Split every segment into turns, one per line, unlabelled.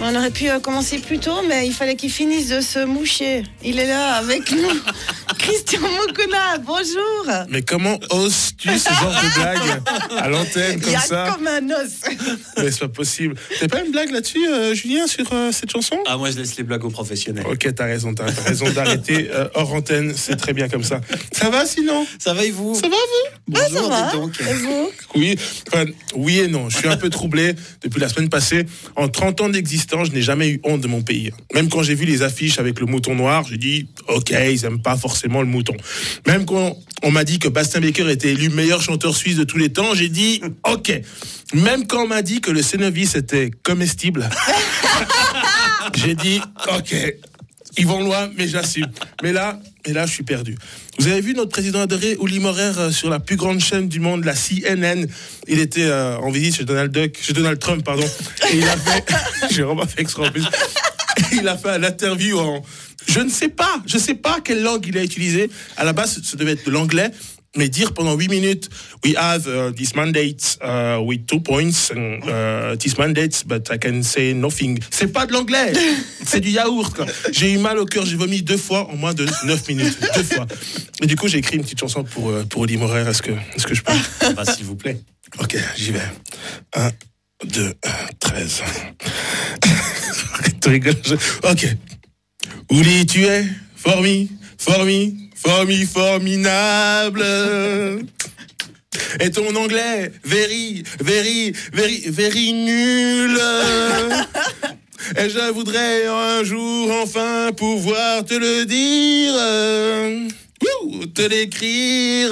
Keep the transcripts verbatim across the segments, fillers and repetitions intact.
On aurait pu euh, commencer plus tôt, mais il fallait qu'il finisse de se moucher. Il est là avec nous. Christian Mokona, bonjour.
Mais comment oses-tu ce genre de blague à l'antenne comme ça?
Il y a comme un os.
Mais c'est pas possible. T'as pas une blague là-dessus, euh, Julien, sur euh, cette chanson?
Ah, moi je laisse les blagues aux professionnels.
Ok, t'as raison, t'as raison d'arrêter euh, hors antenne, c'est très bien comme ça. Ça va sinon?
Ça va et vous?
Ça va vous?
Bonjour,
ah, ça va.
dites donc.
Et vous?
Oui, enfin, oui et non. Je suis un peu troublé depuis la semaine passée. En trente ans d'existence, je n'ai jamais eu honte de mon pays. Même quand j'ai vu les affiches avec le mouton noir, j'ai dit ok, ils aiment pas forcément le mouton. Même quand on m'a dit que Bastien Becker était élu meilleur chanteur suisse de tous les temps, j'ai dit ok. Même quand on m'a dit que le Cénovis était comestible, j'ai dit ok. Ils vont loin, mais j'assume. Mais là, et là, je suis perdu. Vous avez vu notre président adoré, Uli Maurer, euh, sur la plus grande chaîne du monde, la C N N. Il était euh, en visite chez Donald Duck, chez Donald Trump, pardon. Et il a fait, j'ai vraiment fait extra en plus. Et il a fait une interview en, je ne sais pas, je ne sais pas quelle langue il a utilisé. À la base, ça devait être de l'anglais. Mais dire pendant huit minutes, we have uh, this mandate uh, with two points, and, uh, this mandate, but I can say nothing. C'est pas de l'anglais, c'est du yaourt, quoi. J'ai eu mal au cœur, j'ai vomi deux fois en moins de neuf minutes, deux fois. Et du coup, j'ai écrit une petite chanson pour euh, pour Oli Maurer. Est-ce que est-ce que je peux?
Bah, s'il vous plaît.
Ok, j'y vais. Un, deux, treize. Tu rigoles. Je... Ok. Ouli, tu es formi, formi. Formi, formidable. Et ton anglais, very, very, very, very nul. Et je voudrais un jour enfin pouvoir te le dire, te l'écrire.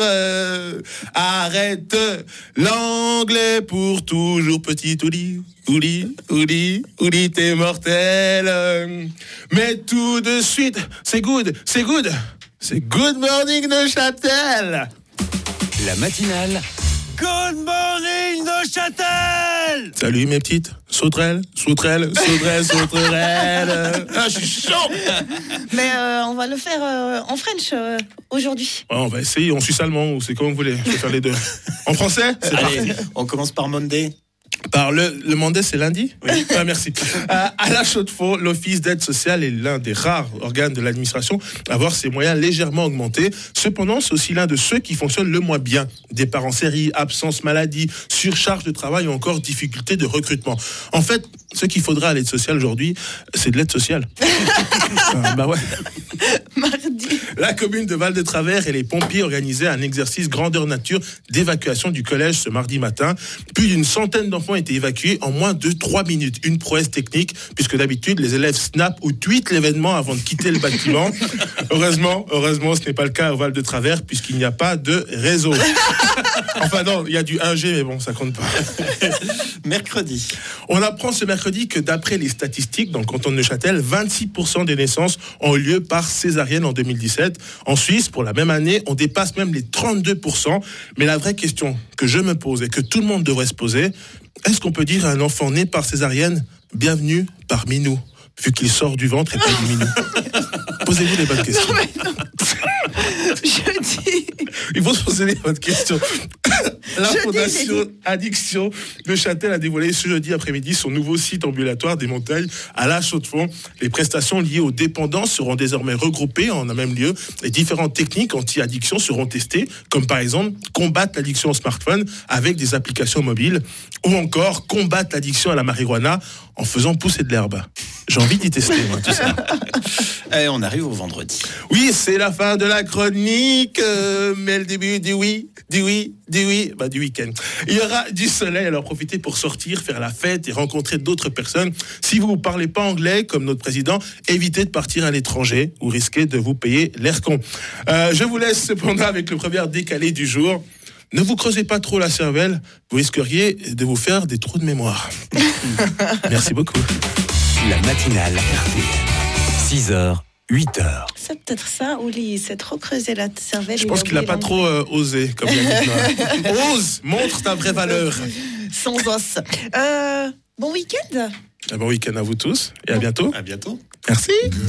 Arrête l'anglais pour toujours, petit Ouli. Ouli, Ouli, Ouli, t'es mortel. Mais tout de suite, c'est good, c'est good. C'est Good Morning Neuchâtel.
La matinale.
Good morning Neuchâtel.
Salut mes petites sauterelles, sauterelles, sauterelles, sauterelles. Ah, je suis chaud.
Mais euh, on va le faire euh, en French euh, aujourd'hui.
Ouais, on va essayer, on suisse allemand ou c'est comme vous voulez. Je vais faire les deux. En français? C'est
Allez,
parfait.
on commence par Monday.
Par le, le mandat, c'est lundi? Oui. Ah, merci. Euh, à la Chaux-de-Fonds, l'Office d'aide sociale est l'un des rares organes de l'administration à voir ses moyens légèrement augmentés. Cependant, c'est aussi l'un de ceux qui fonctionnent le moins bien. Départ en série, absence maladie, surcharge de travail ou encore difficulté de recrutement. En fait, ce qu'il faudra à l'aide sociale aujourd'hui, c'est de l'aide sociale. euh, bah ouais.
Mardi.
La commune de Val-de-Travers et les pompiers organisaient un exercice grandeur nature d'évacuation du collège ce mardi matin. Plus d'une centaine d'enfants ont été évacués en moins de trois minutes. Une prouesse technique, puisque d'habitude, les élèves snap ou tweetent l'événement avant de quitter le bâtiment. Heureusement, heureusement, ce n'est pas le cas au Val-de-Travers, puisqu'il n'y a pas de réseau. Enfin non, il y a du un G, mais bon, ça compte pas.
Mercredi.
On apprend ce mercredi que d'après les statistiques dans le canton de Neuchâtel, vingt-six pour cent des naissances ont eu lieu par césarienne en deux mille dix-sept. En Suisse, pour la même année, on dépasse même les trente-deux pour cent. Mais la vraie question que je me pose et que tout le monde devrait se poser, est-ce qu'on peut dire à un enfant né par césarienne, bienvenue parmi nous, vu qu'il sort du ventre et pas du minou? Posez-vous les bonnes questions.
Non, mais non. Je dis.
Il faut se poser les bonnes questions. La
Je
Fondation
dis,
Addiction de Châtel a dévoilé ce jeudi après-midi son nouveau site ambulatoire des montagnes à la Chaux-de-Fonds. Les prestations liées aux dépendances seront désormais regroupées en un même lieu et différentes techniques anti-addiction seront testées, comme par exemple combattre l'addiction au smartphone avec des applications mobiles ou encore combattre l'addiction à la marijuana en faisant pousser de l'herbe. J'ai envie d'y tester, moi, tout ça.
Et on arrive au vendredi.
Oui, c'est la fin de la chronique, euh, mais le début du oui, du oui, du oui, bah du week-end. Il y aura du soleil, alors profitez pour sortir, faire la fête et rencontrer d'autres personnes. Si vous ne parlez pas anglais, comme notre président, évitez de partir à l'étranger ou risquez de vous payer l'air con. Euh, je vous laisse cependant avec le premier décalé du jour. Ne vous creusez pas trop la cervelle, vous risqueriez de vous faire des trous de mémoire. Merci beaucoup.
La matinale R T L. six heures, huit heures.
C'est peut-être ça, Ouli, il s'est trop creusé la cervelle.
Je pense qu'il n'a pas trop euh, osé, comme Yannick Noah. Ose, montre ta vraie valeur.
Sans os. Euh, bon week-end.
Bon week-end à vous tous et à bientôt.
À bientôt.
Merci.